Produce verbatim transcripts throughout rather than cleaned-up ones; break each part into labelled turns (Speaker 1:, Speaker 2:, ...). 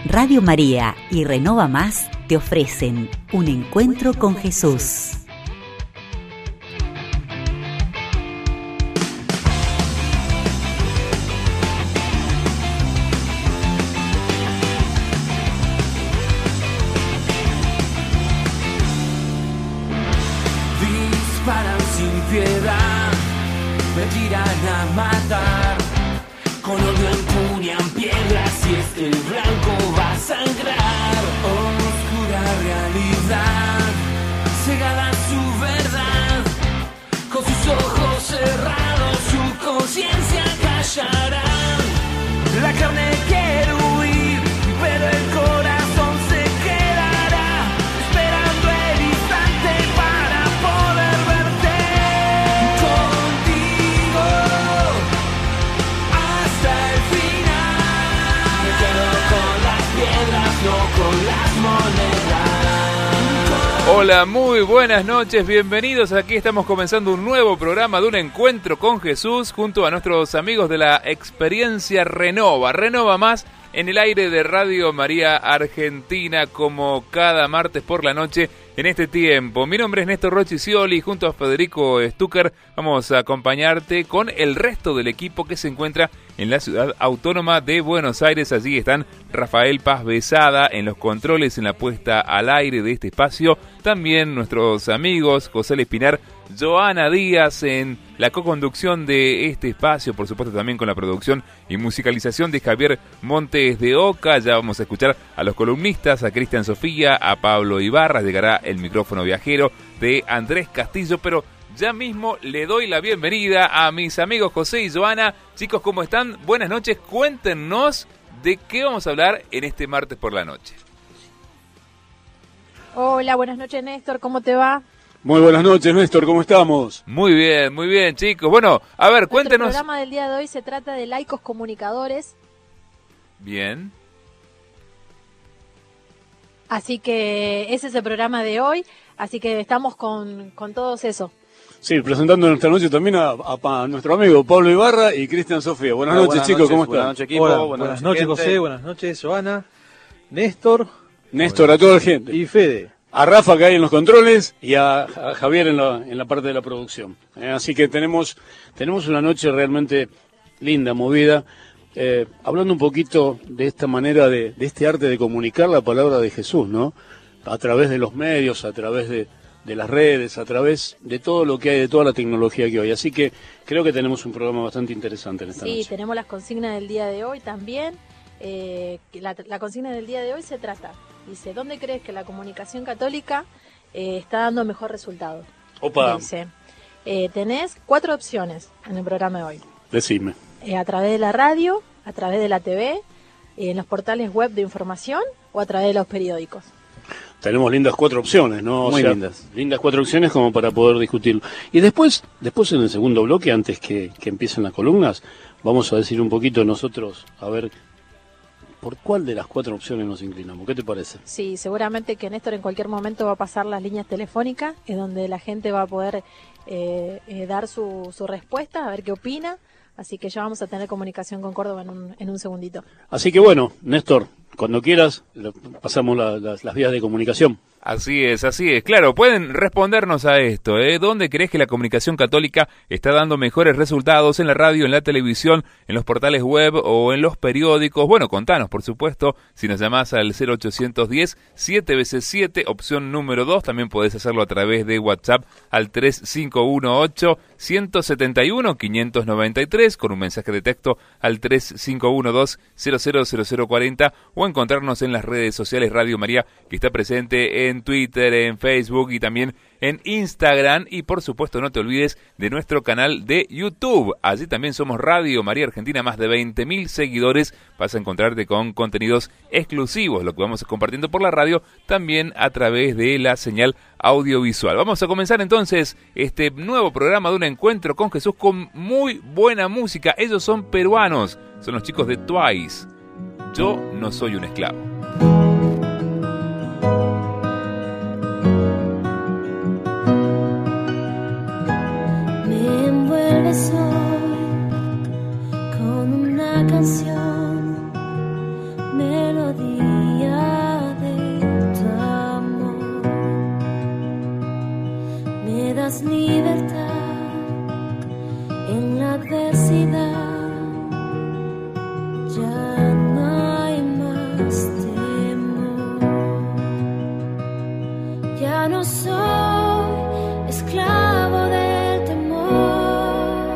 Speaker 1: Radio María y Renova Más te ofrecen un encuentro con Jesús.
Speaker 2: Disparan sin piedad, me tiran a matar. Con odio empuñan piedras y este blanco va a sangrar. Oscura realidad, cegada su verdad. Con sus ojos cerrados su conciencia callará. La carne quiere huir, pero el corazón se quedará esperando el instante para poder verte contigo hasta el final. Me quedo con las piedras, no con las monedas.
Speaker 3: Hola, muy buenas noches, bienvenidos. Aquí estamos comenzando un nuevo programa de un encuentro con Jesús junto a nuestros amigos de la experiencia Renova. Renova Más en el aire de Radio María Argentina, como cada martes por la noche en este tiempo. Mi nombre es Néstor Rochicioli y junto a Federico Stucker vamos a acompañarte con el resto del equipo que se encuentra en la ciudad autónoma de Buenos Aires. Allí están Rafael Paz Besada en los controles, en la puesta al aire de este espacio. También nuestros amigos José Espinar, Joana Díaz en la co-conducción de este espacio, por supuesto también con la producción y musicalización de Javier Montes de Oca. Ya vamos a escuchar a los columnistas, a Cristian Sofía, a Pablo Ibarra, llegará el micrófono viajero de Andrés Castillo, pero ya mismo le doy la bienvenida a mis amigos José y Joana. Chicos, ¿cómo están? Buenas noches, cuéntenos de qué vamos a hablar en este martes por la noche.
Speaker 4: Hola, buenas noches Néstor, ¿cómo te va?
Speaker 5: Muy buenas noches, Néstor, ¿cómo estamos?
Speaker 3: Muy bien, muy bien, chicos. Bueno, a ver,
Speaker 4: Nuestro
Speaker 3: cuéntenos.
Speaker 4: El programa del día de hoy se trata de laicos comunicadores.
Speaker 3: Bien.
Speaker 4: Así que ese es el programa de hoy, así que estamos con, con todos eso.
Speaker 5: Sí, presentando en esta noche también a, a, a nuestro amigo Pablo Ibarra y Cristian Sofía. Buenas
Speaker 6: Hola,
Speaker 5: noches,
Speaker 6: buenas
Speaker 5: chicos,
Speaker 6: noches,
Speaker 5: ¿cómo
Speaker 6: buenas
Speaker 5: están?
Speaker 6: noches, equipo.
Speaker 7: Hola,
Speaker 6: buenas,
Speaker 7: buenas
Speaker 6: noches,
Speaker 7: noches,
Speaker 6: gente.
Speaker 7: José, buenas noches, Joana, Néstor,
Speaker 5: Néstor,
Speaker 7: Hola.
Speaker 5: a toda la gente.
Speaker 7: Y Fede.
Speaker 5: A Rafa que hay en los controles y a, a Javier en la, en la parte de la producción. Eh, así que tenemos, tenemos una noche realmente linda, movida. Eh, hablando un poquito de esta manera, de, de este arte de comunicar la palabra de Jesús, ¿no? A través de los medios, a través de, de las redes, a través de todo lo que hay, de toda la tecnología que hay. Así que creo que tenemos un programa bastante interesante en esta
Speaker 4: Sí,
Speaker 5: noche.
Speaker 4: tenemos las consignas del día de hoy también. Eh, la, la consigna del día de hoy se trata, dice, ¿dónde crees que la comunicación católica eh, está dando mejor resultado?
Speaker 5: Opa,
Speaker 4: Dice, eh, tenés cuatro opciones en el programa de hoy.
Speaker 5: decime.
Speaker 4: Eh, a través de la radio, a través de la T V, eh, en los portales web de información o a través de los periódicos.
Speaker 5: Tenemos lindas cuatro opciones, ¿no? O
Speaker 6: Muy
Speaker 5: sea,
Speaker 6: lindas.
Speaker 5: Lindas cuatro opciones como para poder discutirlo. Y después, después en el segundo bloque, antes que, que empiecen las columnas, vamos a decir un poquito nosotros, a ver, ¿por cuál de las cuatro opciones nos inclinamos? ¿Qué te parece?
Speaker 4: Sí, seguramente que Néstor en cualquier momento va a pasar las líneas telefónicas, es donde la gente va a poder eh, eh, dar su, su respuesta, a ver qué opina. Así que ya vamos a tener comunicación con Córdoba en un, en un segundito.
Speaker 5: Así que bueno, Néstor, cuando quieras, lo- pasamos la- las, las vías de comunicación.
Speaker 3: Así es, así es. Claro, pueden respondernos a esto, ¿eh? ¿Dónde crees que la comunicación católica está dando mejores resultados? ¿En la radio, en la televisión, en los portales web o en los periódicos? Bueno, contanos, por supuesto, si nos llamás al cero ochocientos diez, siete veces siete, opción número dos. También podés hacerlo a través de WhatsApp al tres cinco uno ocho, uno siete uno, cinco nueve tres, con un mensaje de texto al tres cinco uno dos, cero cero cero cero cuatro cero, o encontrarnos en las redes sociales Radio María, que está presente en en Twitter, en Facebook y también en Instagram. Y por supuesto no te olvides de nuestro canal de YouTube. Allí también somos Radio María Argentina, más de veinte mil seguidores. Vas a encontrarte con contenidos exclusivos, lo que vamos compartiendo por la radio, también a través de la señal audiovisual. Vamos a comenzar entonces este nuevo programa de un encuentro con Jesús con muy buena música. Ellos son peruanos, son los chicos de Twice. Yo no soy un esclavo.
Speaker 8: Me envuelves hoy con una canción, melodía. más libertad en la adversidad. Ya no hay más temor. Ya no soy esclavo del temor.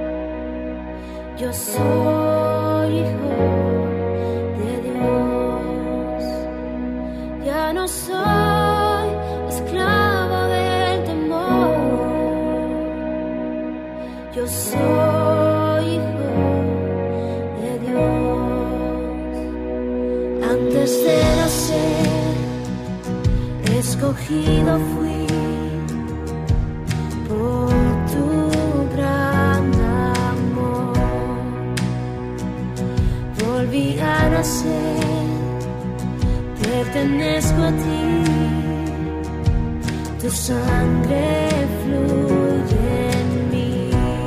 Speaker 8: Yo soy hijo de Dios. Ya no soy esclavo del temor. Yo soy hijo de Dios. Antes de nacer, escogido fui por tu gran amor. Volví a nacer, pertenezco a ti. Tu sangre fluye en mí.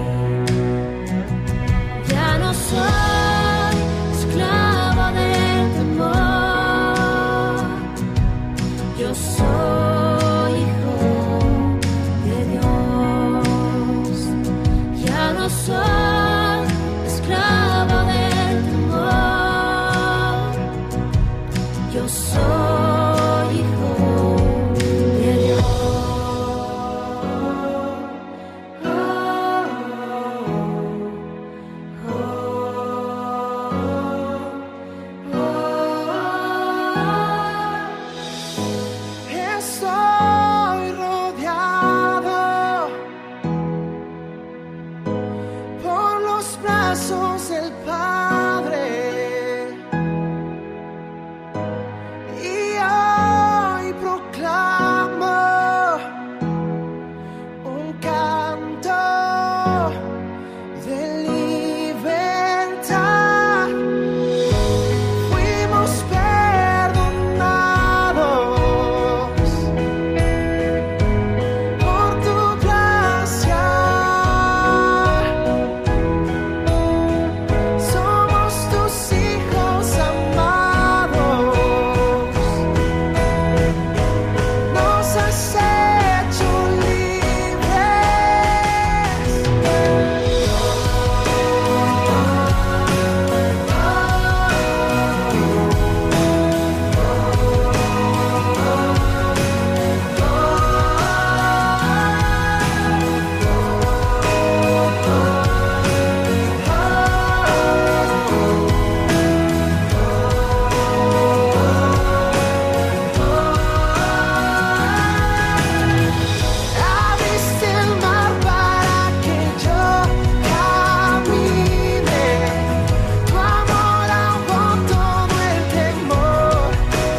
Speaker 8: Ya no soy esclavo del temor. Yo soy hijo de Dios. Ya no soy esclavo del temor. Yo soy hijo de Dios.
Speaker 2: Estoy rodeado por los brazos del Padre y hoy proclamo un canto de libertad. Fuimos perdonados por tu gracia. Somos tus hijos amados. Nos has hecho Abriste el mar para que yo camine. Tu amor ahogó todo el temor.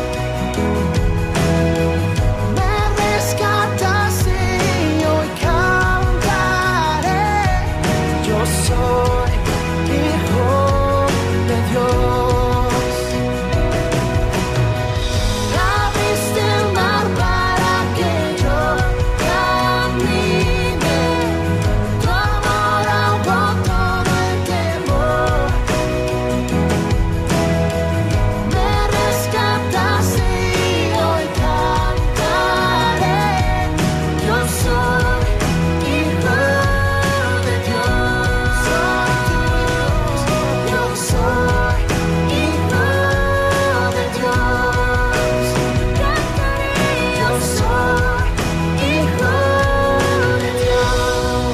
Speaker 2: Me rescataste y hoy cantaré. Yo soy hijo de Dios. Abriste el mar para que yo camine. Tu amor ahogó todo el temor. Me rescataste y hoy cantaré. Yo soy hijo de Dios. Yo soy hijo de Dios. Cantaré. Yo soy hijo de Dios.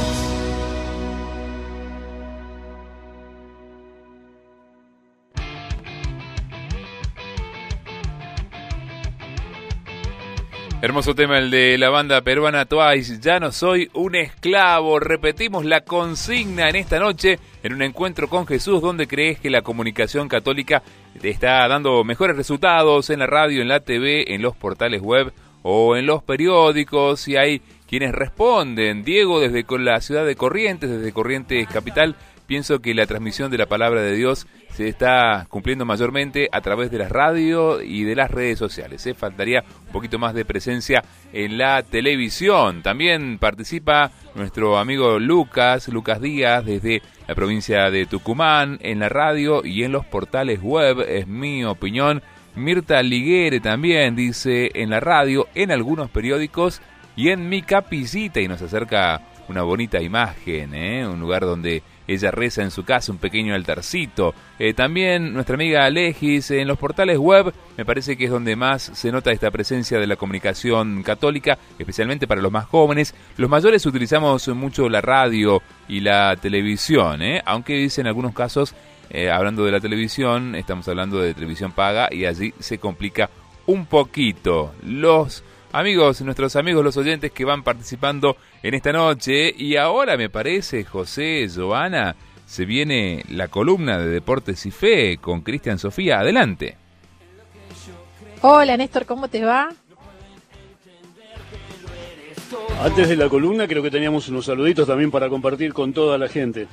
Speaker 3: Hermoso tema el de la banda peruana Twice, Ya no soy un esclavo. Repetimos la consigna en esta noche en un encuentro con Jesús. ¿Dónde crees que la comunicación católica te está dando mejores resultados? En la radio, en la T V, en los portales web o en los periódicos. Y hay quienes responden. Diego desde con la ciudad de Corrientes, desde Corrientes Capital. Pienso que la transmisión de la palabra de Dios se está cumpliendo mayormente a través de la radio y de las redes sociales. ¿eh? Faltaría un poquito más de presencia en la televisión. También participa nuestro amigo Lucas, Lucas Díaz, desde la provincia de Tucumán, en la radio y en los portales web. Es mi opinión. Mirta Liguere también dice en la radio, en algunos periódicos y en mi capillita, y nos acerca una bonita imagen, ¿eh? Un lugar donde ella reza en su casa, un pequeño altarcito. Eh, también nuestra amiga Alejis, en los portales web, me parece que es donde más se nota esta presencia de la comunicación católica, especialmente para los más jóvenes. Los mayores utilizamos mucho la radio y la televisión, ¿eh? Aunque dice en algunos casos, eh, hablando de la televisión, estamos hablando de televisión paga y allí se complica un poquito. Los amigos, nuestros amigos, los oyentes que van participando en esta noche. Y ahora me parece, José, Joana, se viene la columna de Deportes y Fe con Cristian Sofía. Adelante.
Speaker 4: Hola Néstor, ¿cómo te va?
Speaker 5: Antes de la columna creo que teníamos unos saluditos también para compartir con toda la gente.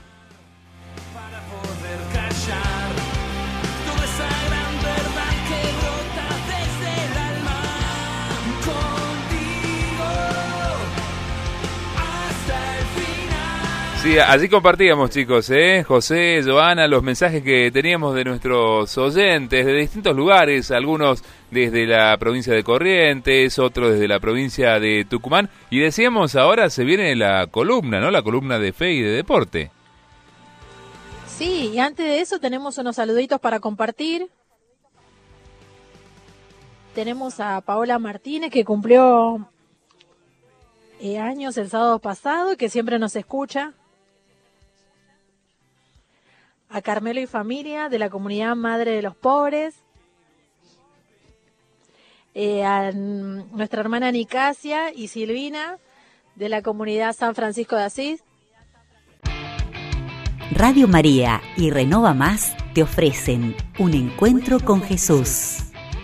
Speaker 3: Sí, allí compartíamos, chicos, ¿eh? José, Joana, los mensajes que teníamos de nuestros oyentes de distintos lugares, algunos desde la provincia de Corrientes, otros desde la provincia de Tucumán, y decíamos ahora se viene la columna, ¿no? La columna de fe y de deporte.
Speaker 4: Sí, y antes de eso tenemos unos saluditos para compartir. Tenemos a Paola Martínez, que cumplió eh, años el sábado pasado y que siempre nos escucha. A Carmelo y familia de la comunidad Madre de los Pobres, eh, a nuestra hermana Nicasia y Silvina de la comunidad San Francisco de Asís.
Speaker 1: Radio María y Renova Más te ofrecen un encuentro con Jesús.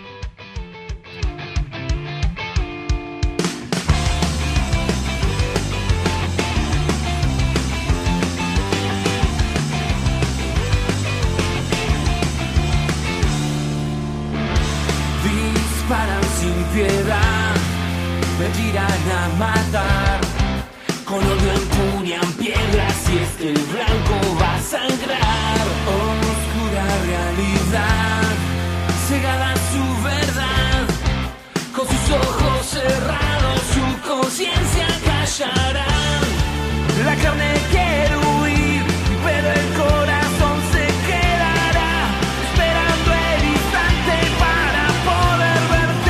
Speaker 2: Piedad, me tiran a matar, con odio empuñan piedras y este blanco va a sangrar. Oscura realidad, cegada su verdad, con sus ojos cerrados su conciencia callará. La carne quiere huir, pero el corazón se quedará, esperando el instante para poder verte.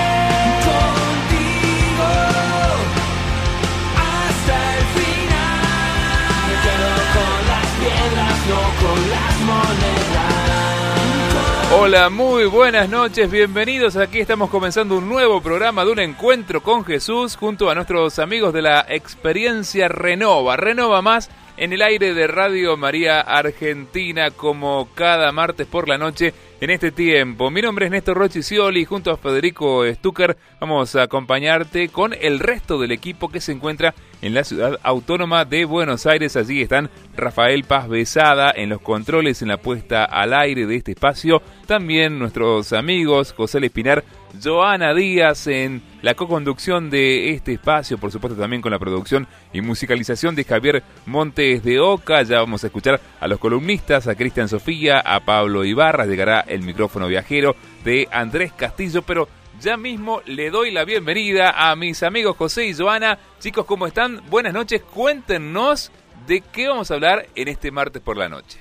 Speaker 2: Con las monedas.
Speaker 3: Hola, muy buenas noches, bienvenidos. Aquí estamos comenzando un nuevo programa de un encuentro con Jesús junto a nuestros amigos de la experiencia Renova. Renova Más en el aire de Radio María Argentina, como cada martes por la noche en este tiempo. Mi nombre es Néstor Rocchicioli y junto a Federico Stucker vamos a acompañarte con el resto del equipo que se encuentra en la ciudad autónoma de Buenos Aires. Allí están Rafael Paz Besada en los controles, en la puesta al aire de este espacio. También nuestros amigos José Espinar, Joana Díaz en la coconducción de este espacio, por supuesto también con la producción y musicalización de Javier Montes de Oca. Ya vamos a escuchar a los columnistas, a Cristian Sofía, a Pablo Ibarra. Llegará el micrófono viajero de Andrés Castillo, pero ya mismo le doy la bienvenida a mis amigos José y Joana. Chicos, ¿cómo están? Buenas noches, cuéntenos de qué vamos a hablar en este martes por la noche.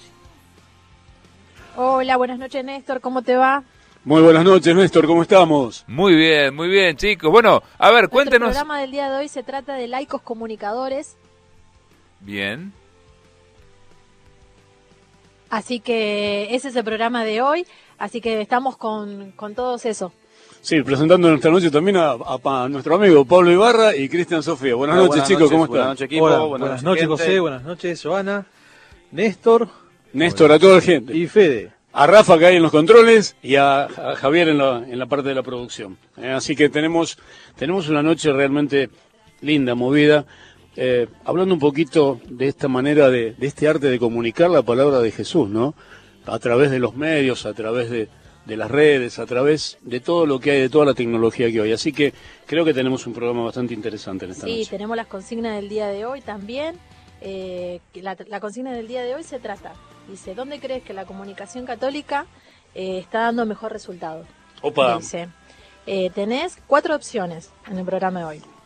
Speaker 4: Hola, buenas noches Néstor, ¿cómo te va?
Speaker 5: Muy buenas noches, Néstor, ¿cómo estamos?
Speaker 3: Muy bien, muy bien, chicos. Bueno, a ver, cuéntenos.
Speaker 4: El programa del día de hoy se trata de laicos comunicadores.
Speaker 3: Bien.
Speaker 4: Así que ese es el programa de hoy, así que estamos con, con todos eso.
Speaker 5: Sí, presentando esta noche también a, a, a nuestro amigo Pablo Ibarra y Cristian Sofía. Buenas
Speaker 7: Hola,
Speaker 5: noches,
Speaker 7: buenas
Speaker 5: chicos,
Speaker 7: noches,
Speaker 5: ¿cómo
Speaker 7: buenas
Speaker 5: están?
Speaker 7: noches, equipo,
Speaker 6: Hola,
Speaker 7: buenas,
Speaker 6: buenas
Speaker 7: noches,
Speaker 6: noches,
Speaker 7: José,
Speaker 6: gente.
Speaker 7: buenas noches, Joana, Néstor,
Speaker 5: Néstor, a toda la gente.
Speaker 7: y Fede.
Speaker 5: A Rafa que hay en los controles y a, a Javier en la, en la parte de la producción. Eh, así que tenemos, tenemos una noche realmente linda, movida, eh, hablando un poquito de esta manera, de, de este arte de comunicar la palabra de Jesús, ¿no? A través de los medios, a través de, de las redes, a través de todo lo que hay, de toda la tecnología que hay. Así que creo que tenemos un programa bastante interesante en esta
Speaker 4: Sí,
Speaker 5: noche.
Speaker 4: tenemos las consignas del día de hoy también. Eh, la, la consigna del día de hoy se trata, dice, ¿dónde crees que la comunicación católica eh, está dando mejor resultado?
Speaker 5: Opa.
Speaker 4: Dice, eh, tenés cuatro opciones en el programa de hoy.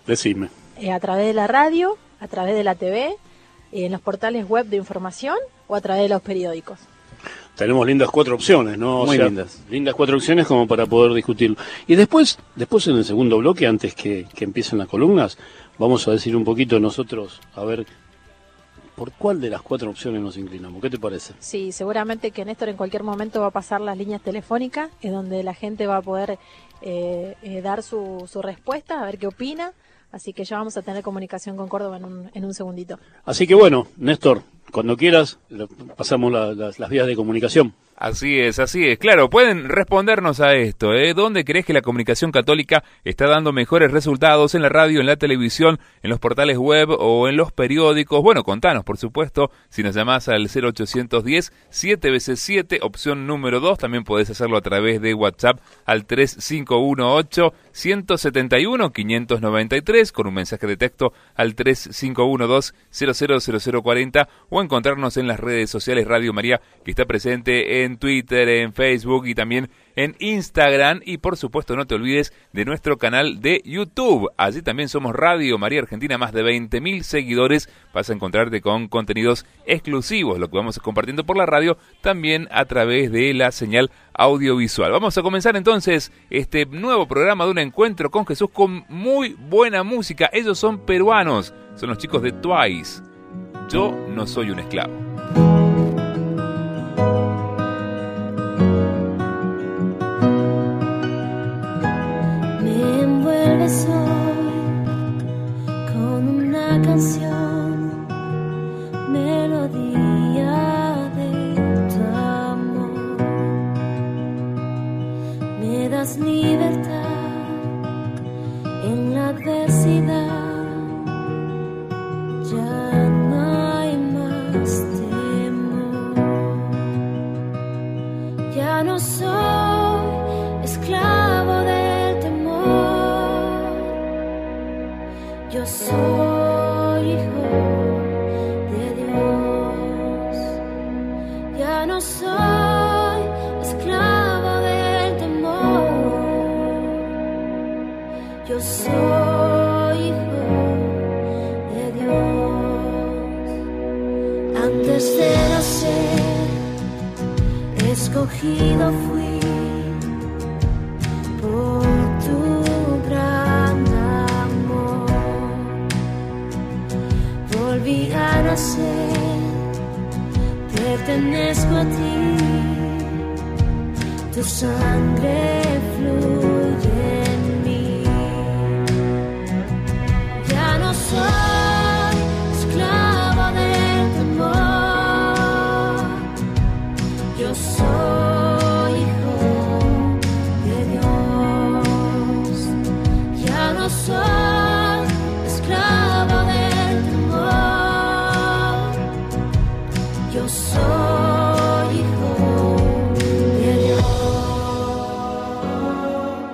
Speaker 5: Decime.
Speaker 4: Eh, a través de la radio, a través de la T V, eh, en los portales web de información o a través de los periódicos.
Speaker 5: Tenemos lindas cuatro opciones, ¿no? O
Speaker 6: Muy
Speaker 5: sea,
Speaker 6: lindas.
Speaker 5: Lindas cuatro opciones como para poder discutirlo. Y después, después en el segundo bloque, antes que, que empiecen las columnas, vamos a decir un poquito nosotros, a ver, ¿por cuál de las cuatro opciones nos inclinamos? ¿Qué te parece?
Speaker 4: Sí, seguramente que Néstor en cualquier momento va a pasar las líneas telefónicas, es donde la gente va a poder eh, eh, dar su, su respuesta, a ver qué opina. Así que ya vamos a tener comunicación con Córdoba en un, en un segundito.
Speaker 5: Así que bueno, Néstor, cuando quieras, lo- pasamos la- las, las vías de comunicación.
Speaker 3: Así es, así es. Claro, pueden respondernos a esto, ¿eh? ¿Dónde crees que la comunicación católica está dando mejores resultados? ¿En la radio, en la televisión, en los portales web o en los periódicos? Bueno, contanos, por supuesto, si nos llamás al cero ochocientos diez, siete veces siete, opción número dos. También podés hacerlo a través de WhatsApp al tres cinco uno ocho, uno siete uno, cinco nueve tres, con un mensaje de texto al tres cinco uno dos, cero cero cero cero cuatro cero, o encontrarnos en las redes sociales Radio María, que está presente en Twitter, en Facebook y también en Instagram. Y por supuesto no te olvides de nuestro canal de YouTube. Allí también somos Radio María Argentina, más de veinte mil seguidores. Vas a encontrarte con contenidos exclusivos, lo que vamos compartiendo por la radio, también a través de la señal audiovisual. Vamos a comenzar entonces este nuevo programa de Un Encuentro con Jesús con muy buena música. Ellos son peruanos, son los chicos de Twice. Yo no soy un esclavo.
Speaker 8: Me envuelves hoy con una canción, melodía de tu amor. Me das libertad en la adversidad. Ya no hay más temor. Ya no soy esclavo del temor. Yo soy hijo de Dios. Ya no soy esclavo del temor. Yo soy hijo de Dios. Antes de nacer, escogido fui por tu gran amor. Volví a nacer, pertenezco a ti. Tu sangre fluye en mí. Ya no soy esclavo del temor. Yo soy hijo de Dios. Ya no soy esclavo del temor. Yo soy hijo de Dios.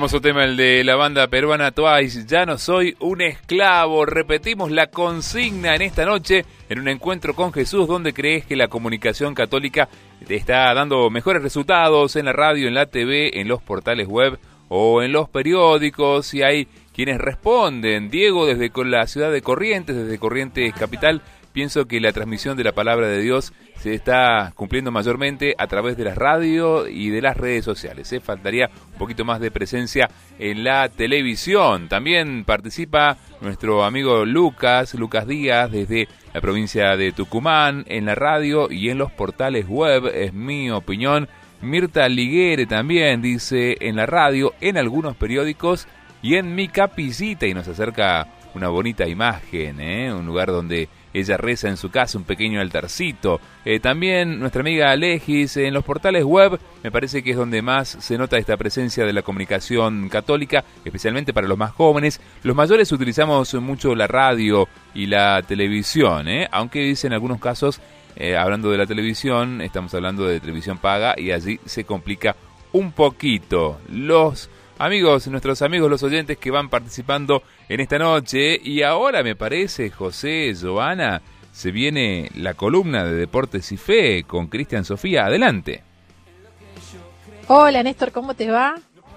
Speaker 3: Hermoso tema el de la banda peruana Twice, Ya no soy un esclavo. Repetimos la consigna en esta noche, en un encuentro con Jesús, donde crees que la comunicación católica te está dando mejores resultados en la radio, en la T V, en los portales web o en los periódicos. Y hay quienes responden. Diego, desde la ciudad de Corrientes, desde Corrientes Capital, pienso que la transmisión de la palabra de Dios se está cumpliendo mayormente a través de la radio y de las redes sociales. ¿eh? Faltaría un poquito más de presencia en la televisión. También participa nuestro amigo Lucas, Lucas Díaz, desde la provincia de Tucumán, en la radio y en los portales web, es mi opinión. Mirta Liguere también dice en la radio, en algunos periódicos y en mi capicita, y nos acerca una bonita imagen, ¿eh? Un lugar donde ella reza en su casa, un pequeño altarcito. Eh, también nuestra amiga Alejis, en los portales web, me parece que es donde más se nota esta presencia de la comunicación católica, especialmente para los más jóvenes. Los mayores utilizamos mucho la radio y la televisión, ¿eh? Aunque dice en algunos casos, eh, hablando de la televisión, estamos hablando de televisión paga y allí se complica un poquito. Los amigos, nuestros amigos, los oyentes que van participando en esta noche. Y ahora me parece, José, Joana, se viene la columna de Deportes y Fe con Cristian Sofía. Adelante.
Speaker 4: Hola Néstor, ¿cómo te va?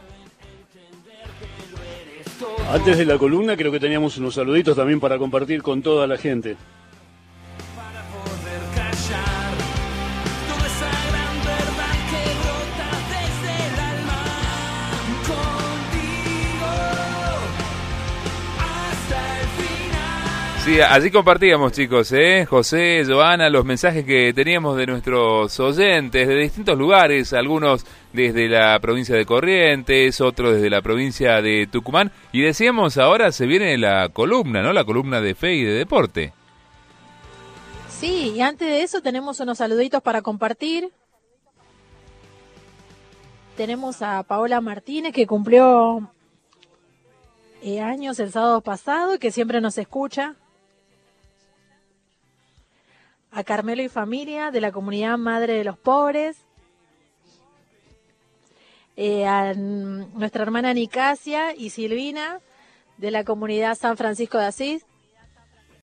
Speaker 5: Antes de la columna creo que teníamos unos saluditos también para compartir con toda la gente.
Speaker 3: Sí, allí compartíamos, chicos, ¿eh? José, Joana, los mensajes que teníamos de nuestros oyentes de distintos lugares, algunos desde la provincia de Corrientes, otros desde la provincia de Tucumán, y decíamos, ahora se viene la columna, ¿no? La columna de fe y de deporte.
Speaker 4: Sí, y antes de eso tenemos unos saluditos para compartir. Tenemos a Paola Martínez, que cumplió eh, años el sábado pasado y que siempre nos escucha. A Carmelo y familia de la comunidad Madre de los Pobres, eh, a nuestra hermana Nicasia y Silvina de la comunidad San Francisco de Asís,